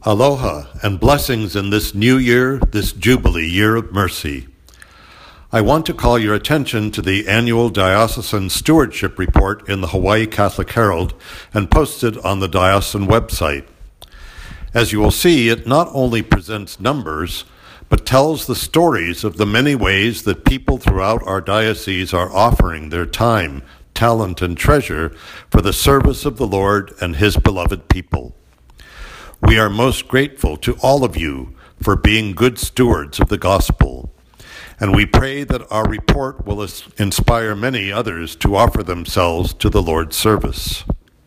Aloha and blessings in this new year, this Jubilee Year of Mercy. I want to call your attention to the annual Diocesan Stewardship Report in the Hawaii Catholic Herald and posted on the diocesan website. As you will see, it not only presents numbers, but tells the stories of the many ways that people throughout our diocese are offering their time, talent, and treasure for the service of the Lord and His beloved people. We are most grateful to all of you for being good stewards of the gospel, and we pray that our report will inspire many others to offer themselves to the Lord's service.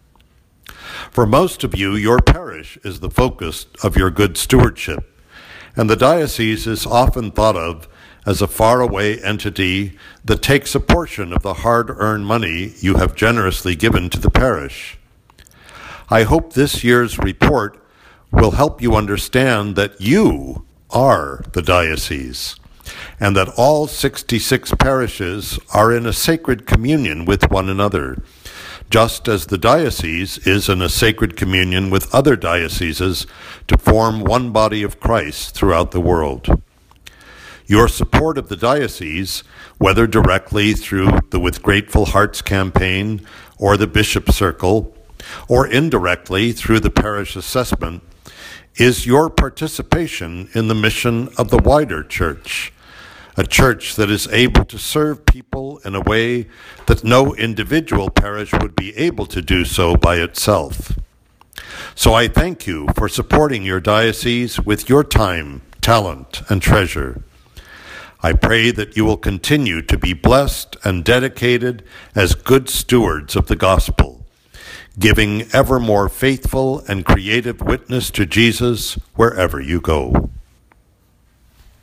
For most of you, your parish is the focus of your good stewardship, and the diocese is often thought of as a faraway entity that takes a portion of the hard-earned money you have generously given to the parish. I hope this year's report will help you understand that you are the diocese, and that all 66 parishes are in a sacred communion with one another, just as the diocese is in a sacred communion with other dioceses to form one body of Christ throughout the world. Your support of the diocese, whether directly through the With Grateful Hearts campaign or the Bishop Circle, or indirectly through the parish assessment, is your participation in the mission of the wider church, a church that is able to serve people in a way that no individual parish would be able to do so by itself. So I thank you for supporting your diocese with your time, talent, and treasure. I pray that you will continue to be blessed and dedicated as good stewards of the gospel, giving ever more faithful and creative witness to Jesus wherever you go.